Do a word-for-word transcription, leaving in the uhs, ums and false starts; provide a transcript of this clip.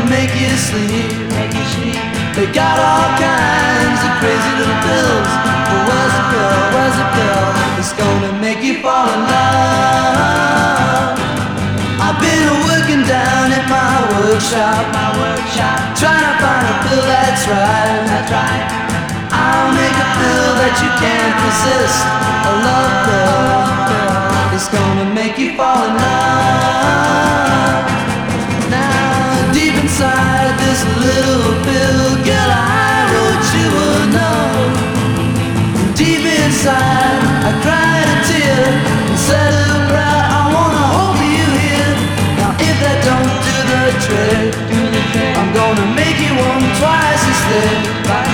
make you sleep, make you sleep. They got all kinds of crazy little pills. But where's the pill, where's the pill? It's gonna make you fall in love. I've been working down at my workshop, my workshop, trying to find a pill that's right, that's right. I'll make a pill that you can't resist. A love pill, it's gonna make you fall in love. Now deep inside this little pill, girl, I wrote you a note. Deep inside I cried a tear and said it proud, I wanna hold you here. Now if that don't do the trick, I'm gonna make you one twice instead.